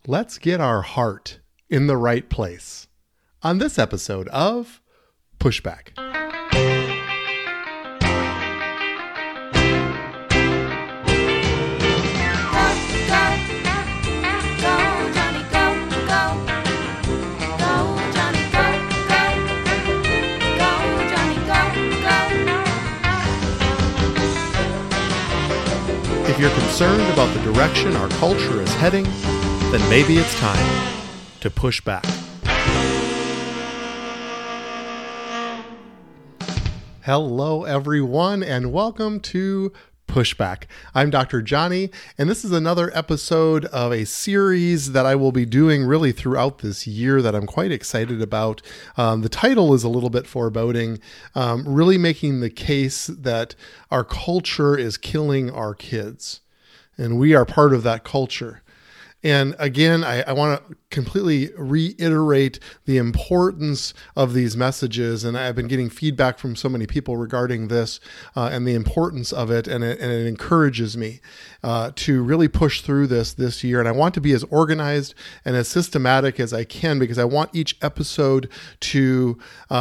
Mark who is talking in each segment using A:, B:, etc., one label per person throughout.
A: let's get our heart in the right place on this episode of Pushback. If you're concerned about the direction our culture is heading, then maybe it's time to push back. Hello, everyone, and welcome to Pushback. I'm Dr. Johnny, and this is another episode of a series that I will be doing really throughout this year that I'm quite excited about. The title is a little bit foreboding, really making the case that our culture is killing our kids, and we are part of that culture. And again, I want to completely reiterate the importance of these messages. And I've been getting feedback from so many people regarding this and the importance of it. And it encourages me to really push through this year. And I want to be as organized and as systematic as I can, because I want each episode to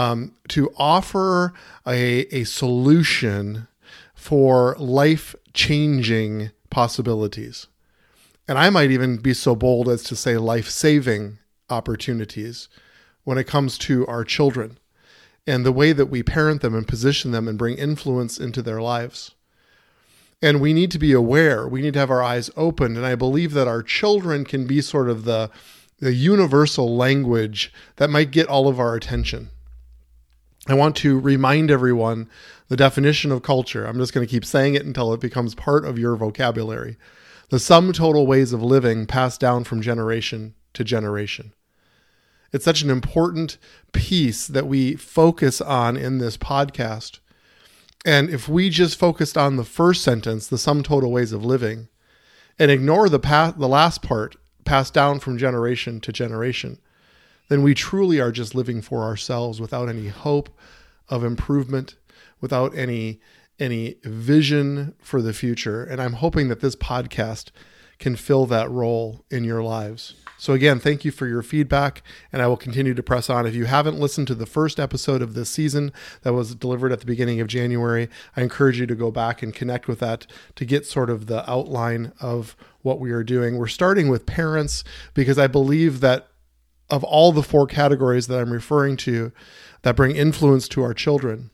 A: offer a solution for life-changing possibilities. And I might even be so bold as to say life-saving opportunities when it comes to our children and the way that we parent them and position them and bring influence into their lives. And we need to be aware. We need to have our eyes open. And I believe that our children can be sort of the universal language that might get all of our attention. I want to remind everyone the definition of culture. I'm just going to keep saying it until it becomes part of your vocabulary. The sum total ways of living passed down from generation to generation. It's such an important piece that we focus on in this podcast. And if we just focused on the first sentence, the sum total ways of living, and ignore the last part, passed down from generation to generation, then we truly are just living for ourselves without any hope of improvement, without any vision for the future. And I'm hoping that this podcast can fill that role in your lives. So again, thank you for your feedback, and I will continue to press on. If you haven't listened to the first episode of this season that was delivered at the beginning of January, I encourage you to go back and connect with that to get sort of the outline of what we are doing. We're starting with parents because I believe that of all the four categories that I'm referring to that bring influence to our children,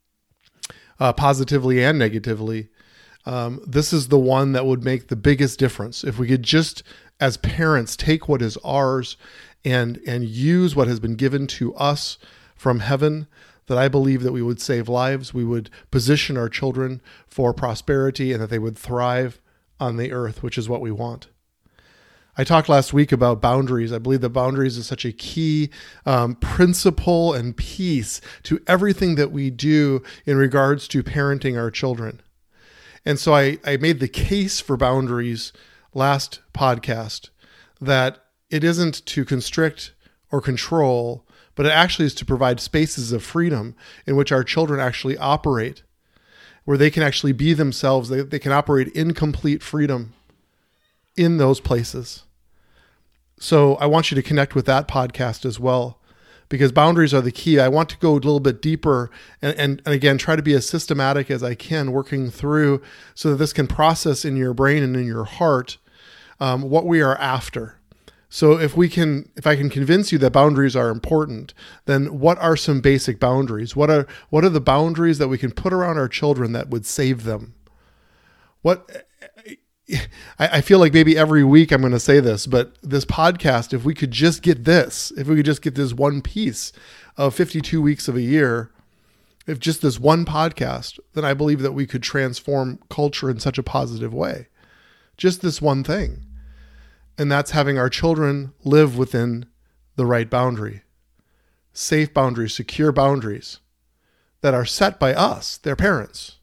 A: positively and negatively, this is the one that would make the biggest difference. If we could just, as parents, take what is ours and use what has been given to us from heaven, that I believe that we would save lives, we would position our children for prosperity, and that they would thrive on the earth, which is what we want. I talked last week about boundaries. I believe that boundaries is such a key principle and piece to everything that we do in regards to parenting our children. And so I made the case for boundaries last podcast, that it isn't to constrict or control, but it actually is to provide spaces of freedom in which our children actually operate, where they can actually be themselves. They can operate in complete freedom in those places. So I want you to connect with that podcast as well, because boundaries are the key. I want to go a little bit deeper and again, try to be as systematic as I can, working through so that this can process in your brain and in your heart what we are after. So if I can convince you that boundaries are important, then what are some basic boundaries? What are the boundaries that we can put around our children that would save them? I feel like maybe every week I'm going to say this, but this podcast, if we could just get this one piece of 52 weeks of a year, if just this one podcast, then I believe that we could transform culture in such a positive way. Just this one thing. And that's having our children live within the right boundary. Safe boundaries, secure boundaries that are set by us, their parents.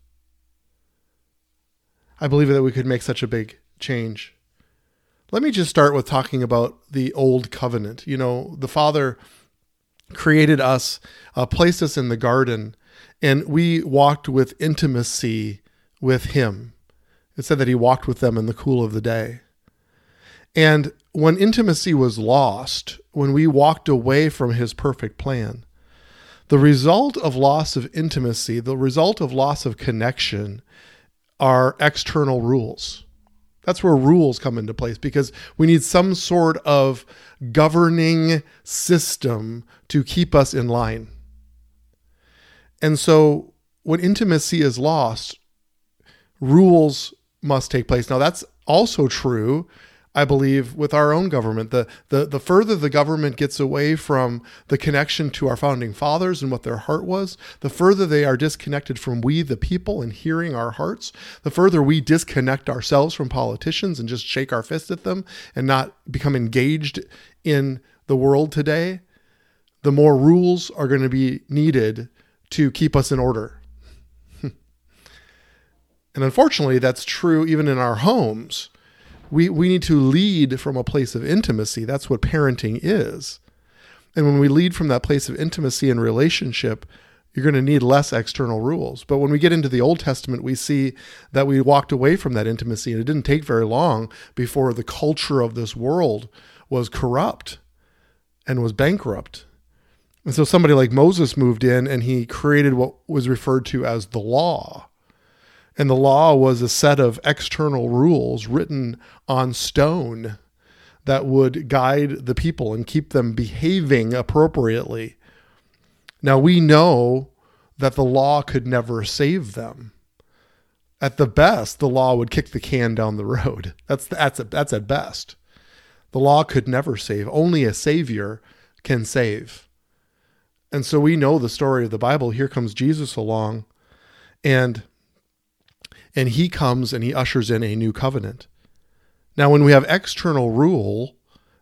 A: I believe that we could make such a big change. Let me just start with talking about the old covenant. You know, the Father created us, placed us in the garden, and we walked with intimacy with him. It said that he walked with them in the cool of the day. And when intimacy was lost, when we walked away from his perfect plan, the result of loss of intimacy, the result of loss of connection are external rules. That's where rules come into place, because we need some sort of governing system to keep us in line. And so when intimacy is lost, rules must take place. Now, that's also true, I believe, with our own government. The further the government gets away from the connection to our founding fathers and what their heart was, the further they are disconnected from we, the people, and hearing our hearts, the further we disconnect ourselves from politicians and just shake our fist at them and not become engaged in the world today, the more rules are going to be needed to keep us in order. And unfortunately, that's true even in our homes. We need to lead from a place of intimacy. That's what parenting is. And when we lead from that place of intimacy and relationship, you're going to need less external rules. But when we get into the Old Testament, we see that we walked away from that intimacy, and it didn't take very long before the culture of this world was corrupt and was bankrupt. And so somebody like Moses moved in, and he created what was referred to as the law. And the law was a set of external rules written on stone that would guide the people and keep them behaving appropriately. Now, we know that the law could never save them. At the best, the law would kick the can down the road. That's at best. The law could never save. Only a savior can save. And so we know the story of the Bible. Here comes Jesus along, and he comes and he ushers in a new covenant. Now, when we have external rules,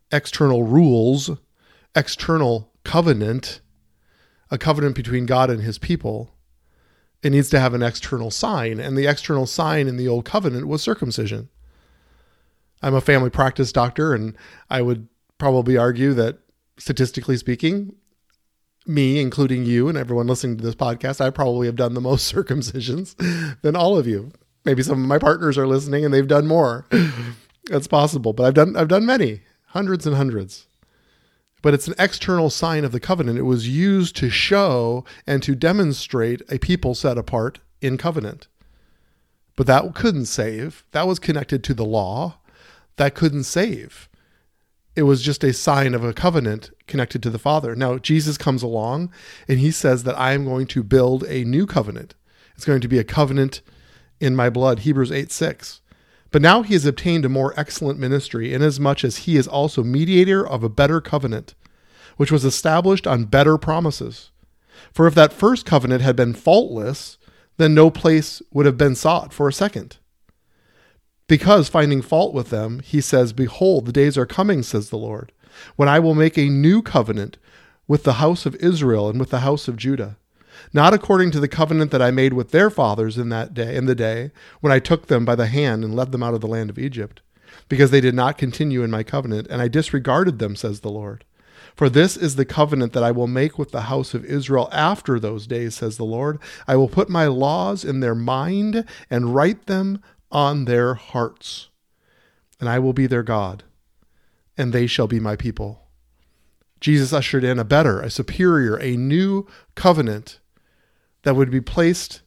A: external covenant, a covenant between God and his people, it needs to have an external sign. And the external sign in the old covenant was circumcision. I'm a family practice doctor, and I would probably argue that, statistically speaking, me, including you and everyone listening to this podcast, I probably have done the most circumcisions than all of you. Maybe some of my partners are listening and they've done more. That's possible, but I've done many, hundreds and hundreds. But it's an external sign of the covenant. It was used to show and to demonstrate a people set apart in covenant. But that couldn't save. That was connected to the law. That couldn't save. It was just a sign of a covenant connected to the Father. Now, Jesus comes along and he says that I am going to build a new covenant. It's going to be a covenant in my blood, Hebrews 8:6. But now he has obtained a more excellent ministry, inasmuch as he is also mediator of a better covenant, which was established on better promises. For if that first covenant had been faultless, then no place would have been sought for a second. Because finding fault with them, he says, behold, the days are coming, says the Lord, when I will make a new covenant with the house of Israel and with the house of Judah. Not according to the covenant that I made with their fathers in the day when I took them by the hand and led them out of the land of Egypt, because they did not continue in my covenant, and I disregarded them, says the Lord. For this is the covenant that I will make with the house of Israel after those days, says the Lord. I will put my laws in their mind and write them on their hearts, and I will be their God, and they shall be my people. Jesus ushered in a better, a superior, a new covenant that would be placed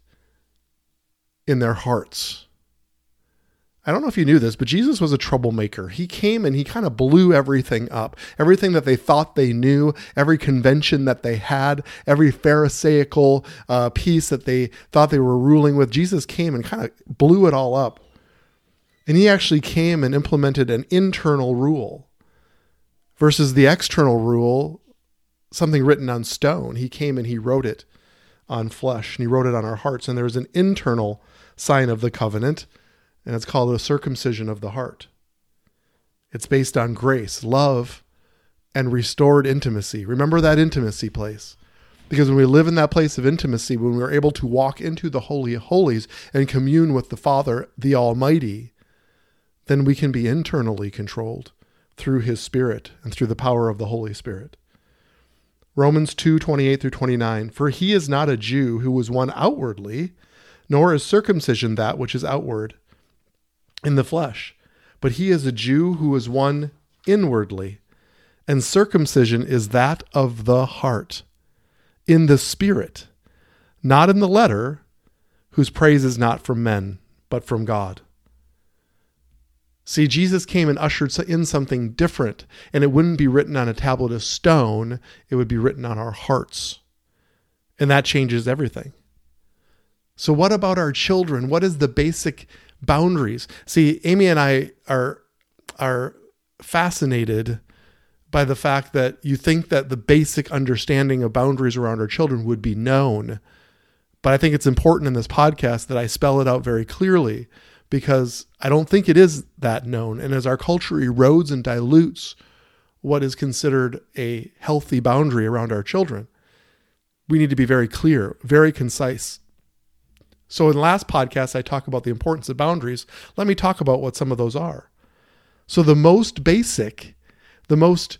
A: in their hearts. I don't know if you knew this, but Jesus was a troublemaker. He came and he kind of blew everything up. Everything that they thought they knew, every convention that they had, every Pharisaical piece that they thought they were ruling with, Jesus came and kind of blew it all up. And he actually came and implemented an internal rule versus the external rule, something written on stone. He came and he wrote it on flesh, and he wrote it on our hearts. And there was an internal sign of the covenant, and it's called a circumcision of the heart. It's based on grace, love, and restored intimacy. Remember that intimacy place. Because when we live in that place of intimacy, when we're able to walk into the Holy of Holies and commune with the Father, the Almighty, then we can be internally controlled through his Spirit and through the power of the Holy Spirit. Romans 2:28-29, for he is not a Jew who was one outwardly, nor is circumcision that which is outward in the flesh, but he is a Jew who is one inwardly, and circumcision is that of the heart, in the spirit, not in the letter, whose praise is not from men, but from God. See, Jesus came and ushered in something different, and it wouldn't be written on a tablet of stone, it would be written on our hearts. And that changes everything. So what about our children? What is the basic boundaries? See, Amy and I are fascinated by the fact that you think that the basic understanding of boundaries around our children would be known. But I think it's important in this podcast that I spell it out very clearly, because I don't think it is that known. And as our culture erodes and dilutes what is considered a healthy boundary around our children, we need to be very clear, very concise. So in the last podcast, I talk about the importance of boundaries. Let me talk about what some of those are. So the most basic, the most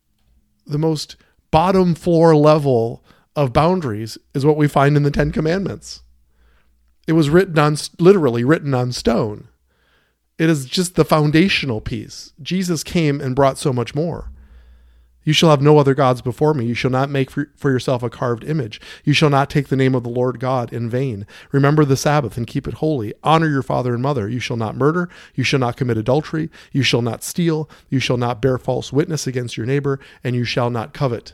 A: bottom floor level of boundaries is what we find in the Ten Commandments. It was literally written on stone. It is just the foundational piece. Jesus came and brought so much more. You shall have no other gods before me. You shall not make for yourself a carved image. You shall not take the name of the Lord God in vain. Remember the Sabbath and keep it holy. Honor your father and mother. You shall not murder. You shall not commit adultery. You shall not steal. You shall not bear false witness against your neighbor, and you shall not covet.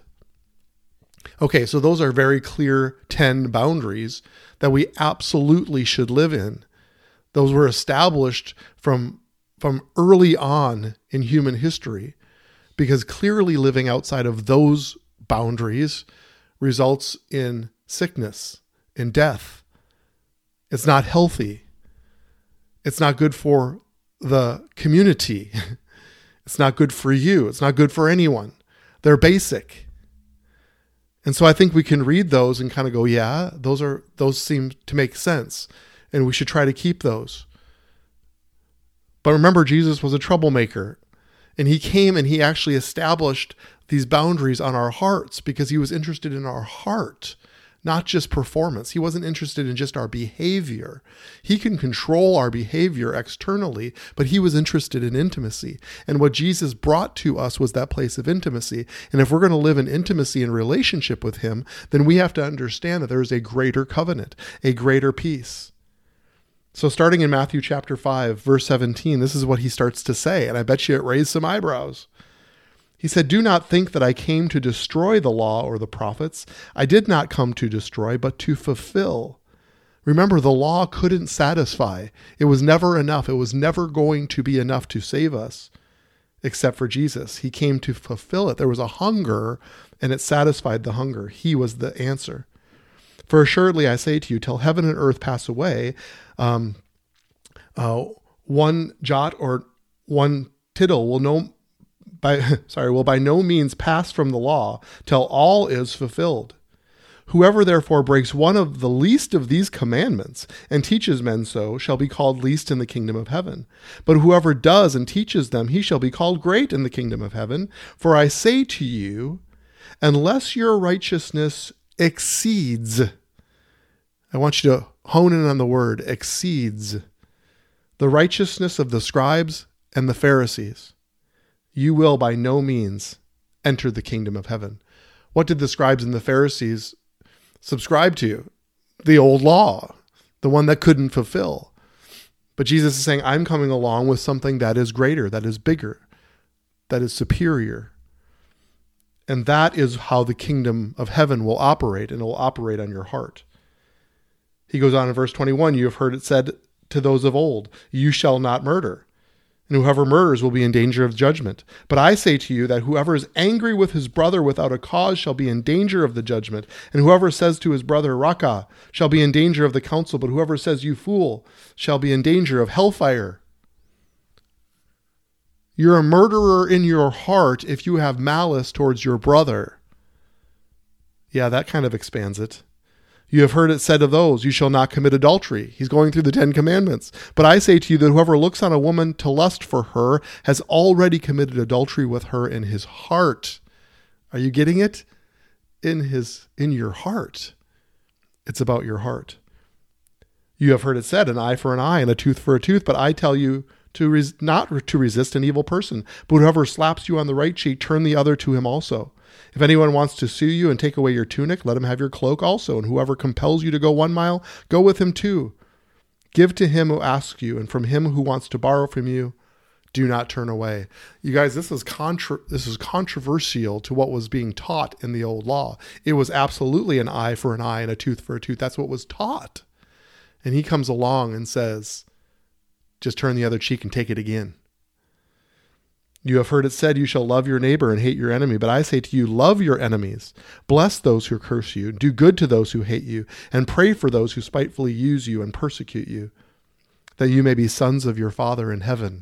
A: Okay, so those are very clear 10 boundaries that we absolutely should live in. Those were established from early on in human history, because clearly living outside of those boundaries results in sickness, in death. It's not healthy. It's not good for the community. It's not good for you. It's not good for anyone. They're basic. And so I think we can read those and kind of go, yeah, those seem to make sense, and we should try to keep those. But remember, Jesus was a troublemaker, and he came and he actually established these boundaries on our hearts because he was interested in our heart, not just performance. He wasn't interested in just our behavior. He can control our behavior externally, but he was interested in intimacy. And what Jesus brought to us was that place of intimacy. And if we're going to live in intimacy and relationship with him, then we have to understand that there is a greater covenant, a greater peace. So starting in Matthew chapter 5, verse 17, this is what he starts to say. And I bet you it raised some eyebrows. He said, "Do not think that I came to destroy the law or the prophets. I did not come to destroy, but to fulfill." Remember, the law couldn't satisfy. It was never enough. It was never going to be enough to save us, except for Jesus. He came to fulfill it. There was a hunger, and it satisfied the hunger. He was the answer. "For assuredly I say to you, till heaven and earth pass away, one jot or one tittle will by no means pass from the law till all is fulfilled. Whoever therefore breaks one of the least of these commandments and teaches men so shall be called least in the kingdom of heaven. But whoever does and teaches them, he shall be called great in the kingdom of heaven. For I say to you, unless your righteousness exceeds," I want you to hone in on the word exceeds, "the righteousness of the scribes and the Pharisees, you will by no means enter the kingdom of heaven." What did the scribes and the Pharisees subscribe to? The old law, the one that couldn't fulfill. But Jesus is saying, I'm coming along with something that is greater, that is bigger, that is superior. And that is how the kingdom of heaven will operate, and it will operate on your heart. He goes on in verse 21, "You have heard it said to those of old, you shall not murder. And whoever murders will be in danger of judgment. But I say to you that whoever is angry with his brother without a cause shall be in danger of the judgment. And whoever says to his brother, Raka, shall be in danger of the council. But whoever says, you fool, shall be in danger of hellfire." You're a murderer in your heart if you have malice towards your brother. Yeah, that kind of expands it. "You have heard it said of those, you shall not commit adultery." He's going through the 10 Commandments. "But I say to you that whoever looks on a woman to lust for her has already committed adultery with her in his heart." Are you getting it? In your heart. It's about your heart. "You have heard it said, an eye for an eye and a tooth for a tooth. But I tell you not to resist an evil person, but whoever slaps you on the right cheek, turn the other to him also. If anyone wants to sue you and take away your tunic, let him have your cloak also. And whoever compels you to go 1 mile, go with him 2. Give to him who asks you, and from him who wants to borrow from you, do not turn away. You guys, this is controversial to what was being taught in the old law. It was absolutely an eye for an eye and a tooth for a tooth. That's what was taught. And he comes along and says, just turn the other cheek and take it again. You have heard it said, you shall love your neighbor and hate your enemy. But I say to you, love your enemies, bless those who curse you, do good to those who hate you, and pray for those who spitefully use you and persecute you, that you may be sons of your Father in heaven.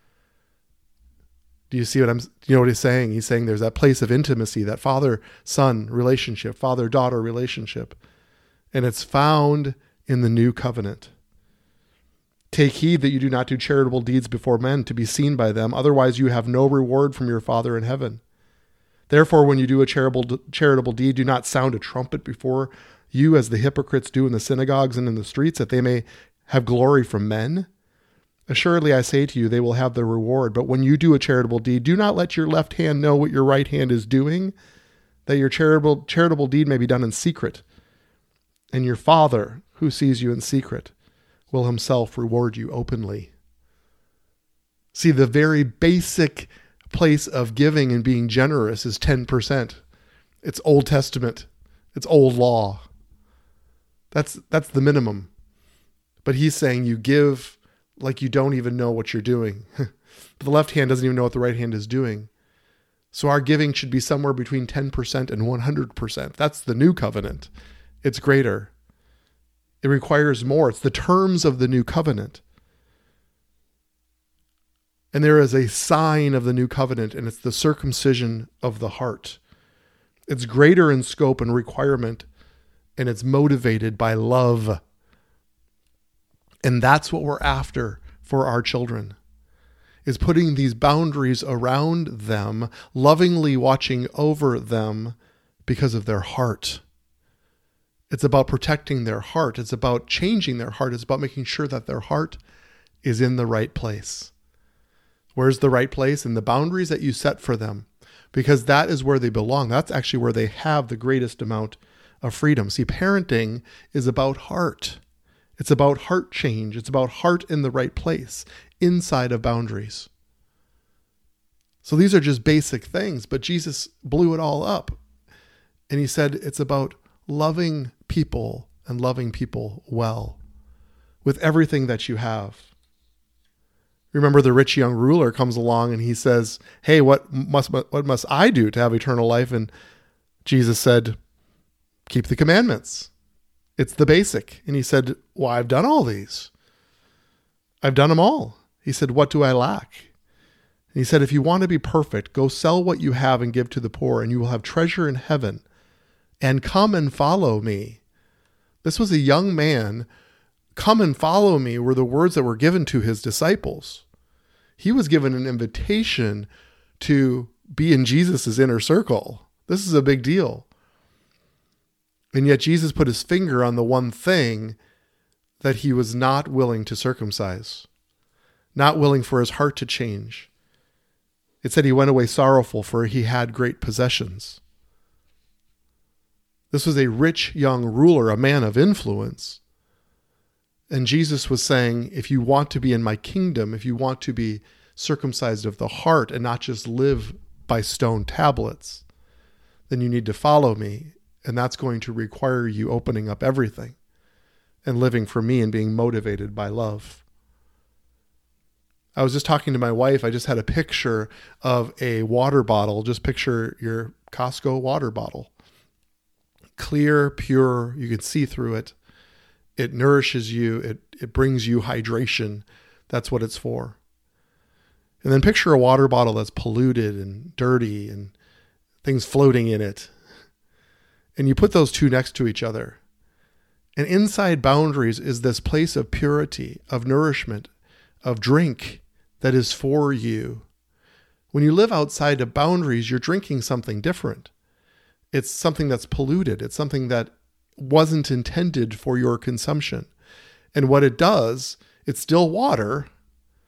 A: Do you see what you know what he's saying? He's saying there's that place of intimacy, that father-son relationship, father-daughter relationship. And it's found in the new covenant. Take heed that you do not do charitable deeds before men to be seen by them. Otherwise you have no reward from your Father in heaven. Therefore, when you do a charitable deed, do not sound a trumpet before you as the hypocrites do in the synagogues and in the streets, that they may have glory from men. Assuredly, I say to you, they will have their reward. But when you do a charitable deed, do not let your left hand know what your right hand is doing, that your charitable deed may be done in secret. And your Father, who sees you in secret, will himself reward you openly. See, the very basic place of giving and being generous is 10%. It's Old Testament. It's old law. That's the minimum. But he's saying you give like you don't even know what you're doing. The left hand doesn't even know what the right hand is doing. So our giving should be somewhere between 10% and 100%. That's the new covenant. It's greater. It requires more. It's the terms of the new covenant. And there is a sign of the new covenant, and it's the circumcision of the heart. It's greater in scope and requirement, and it's motivated by love. And that's what we're after for our children, is putting these boundaries around them, lovingly watching over them because of their heart. It's about protecting their heart. It's about changing their heart. It's about making sure that their heart is in the right place. Where's the right place? In the boundaries that you set for them, because that is where they belong. That's actually where they have the greatest amount of freedom. See, parenting is about heart. It's about heart change. It's about heart in the right place, inside of boundaries. So these are just basic things, but Jesus blew it all up. And he said it's about loving people and loving people well with everything that you have. Remember, the rich young ruler comes along and he says, hey, what must I do to have eternal life? And Jesus said, keep the commandments. It's the basic. And he said, well, I've done all these. I've done them all. He said, what do I lack? And he said, if you want to be perfect, go sell what you have and give to the poor, and you will have treasure in heaven. And come and follow me. This was a young man. Come and follow me were the words that were given to his disciples. He was given an invitation to be in Jesus's inner circle. This is a big deal. And yet Jesus put his finger on the one thing that he was not willing to circumcise, not willing for his heart to change. It said he went away sorrowful, for he had great possessions. This was a rich young ruler, a man of influence. And Jesus was saying, if you want to be in my kingdom, if you want to be circumcised of the heart and not just live by stone tablets, then you need to follow me. And that's going to require you opening up everything and living for me and being motivated by love. I was just talking to my wife. I just had a picture of a water bottle. Just picture your Costco water bottle. Clear, pure, you can see through it. It nourishes you. It brings you hydration. That's what it's for. And then picture a water bottle that's polluted and dirty and things floating in it. And you put those two next to each other. And inside boundaries is this place of purity, of nourishment, of drink that is for you. When you live outside of boundaries, you're drinking something different. It's something that's polluted. It's something that wasn't intended for your consumption. And what it does, it's still water,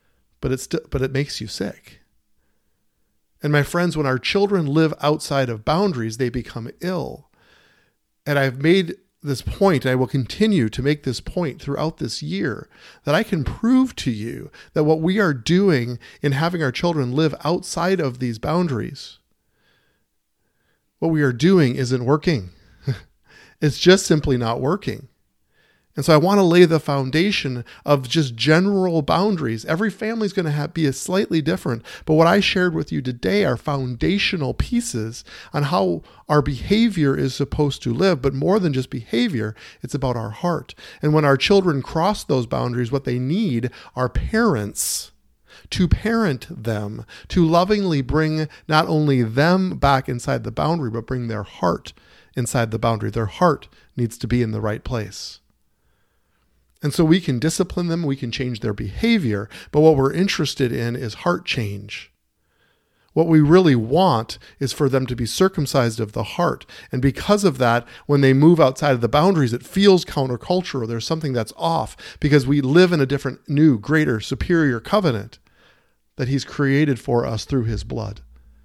A: but it makes you sick. And my friends, when our children live outside of boundaries, they become ill. And I've made this point, and I will continue to make this point throughout this year, that I can prove to you that what we are doing in having our children live outside of these boundaries, what we are doing isn't working. It's just simply not working. And so I want to lay the foundation of just general boundaries. Every family is going to be slightly different. But what I shared with you today are foundational pieces on how our behavior is supposed to live. But more than just behavior, it's about our heart. And when our children cross those boundaries, what they need are parents to parent them, to lovingly bring not only them back inside the boundary, but bring their heart inside the boundary. Their heart needs to be in the right place. And so we can discipline them, we can change their behavior, but what we're interested in is heart change. What we really want is for them to be circumcised of the heart. And because of that, when they move outside of the boundaries, it feels countercultural. There's something that's off because we live in a different, new, greater, superior covenant that he's created for us through his blood.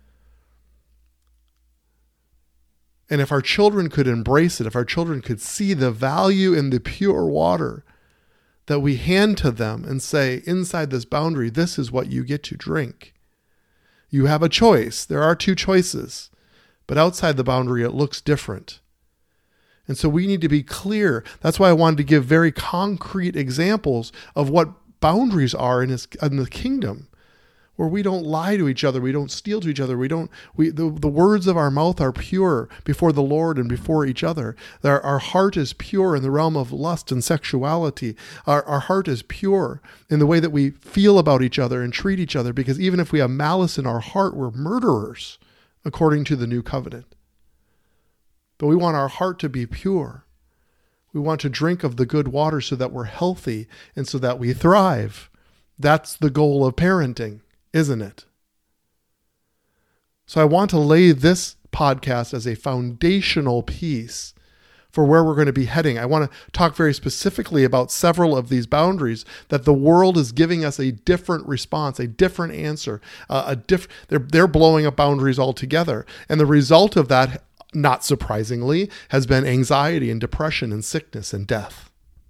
A: And if our children could embrace it, if our children could see the value in the pure water that we hand to them and say, inside this boundary, this is what you get to drink. You have a choice. There are two choices, but outside the boundary, it looks different. And so we need to be clear. That's why I wanted to give very concrete examples of what boundaries are in the kingdom, where we don't lie to each other, we don't steal to each other, the words of our mouth are pure before the Lord and before each other. Our heart is pure in the realm of lust and sexuality. Our heart is pure in the way that we feel about each other and treat each other, because even if we have malice in our heart, we're murderers according to the new covenant. But we want our heart to be pure. We want to drink of the good water so that we're healthy and so that we thrive. That's the goal of parenting, isn't it? So I want to lay this podcast as a foundational piece for where we're going to be heading. I want to talk very specifically about several of these boundaries that the world is giving us a different response, a different answer. They're blowing up boundaries altogether. And the result of that, not surprisingly, has been anxiety and depression and sickness and death.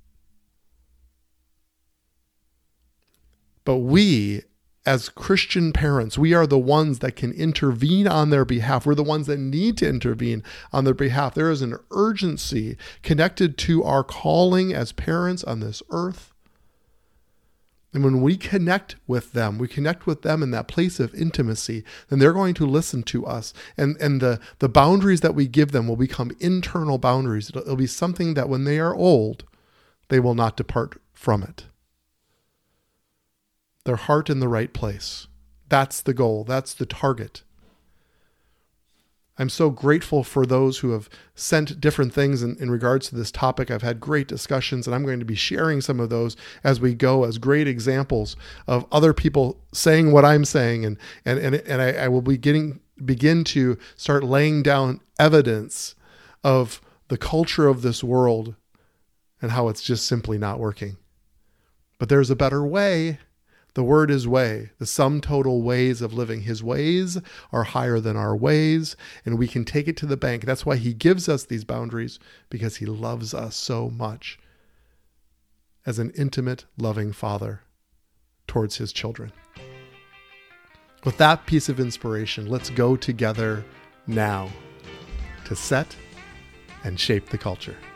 A: But we, as Christian parents, we are the ones that can intervene on their behalf. We're the ones that need to intervene on their behalf. There is an urgency connected to our calling as parents on this earth. And when we connect with them in that place of intimacy, then they're going to listen to us. And the boundaries that we give them will become internal boundaries. It'll be something that when they are old, they will not depart from it. Their heart in the right place. That's the goal. That's the target. I'm so grateful for those who have sent different things in regards to this topic. I've had great discussions, and I'm going to be sharing some of those as we go as great examples of other people saying what I'm saying. And I will begin to start laying down evidence of the culture of this world and how it's just simply not working. But there's a better way. The word is way. The sum total ways of living. His ways are higher than our ways, and we can take it to the bank. That's why he gives us these boundaries, because he loves us so much as an intimate, loving father towards his children. With that piece of inspiration, let's go together now to set and shape the culture.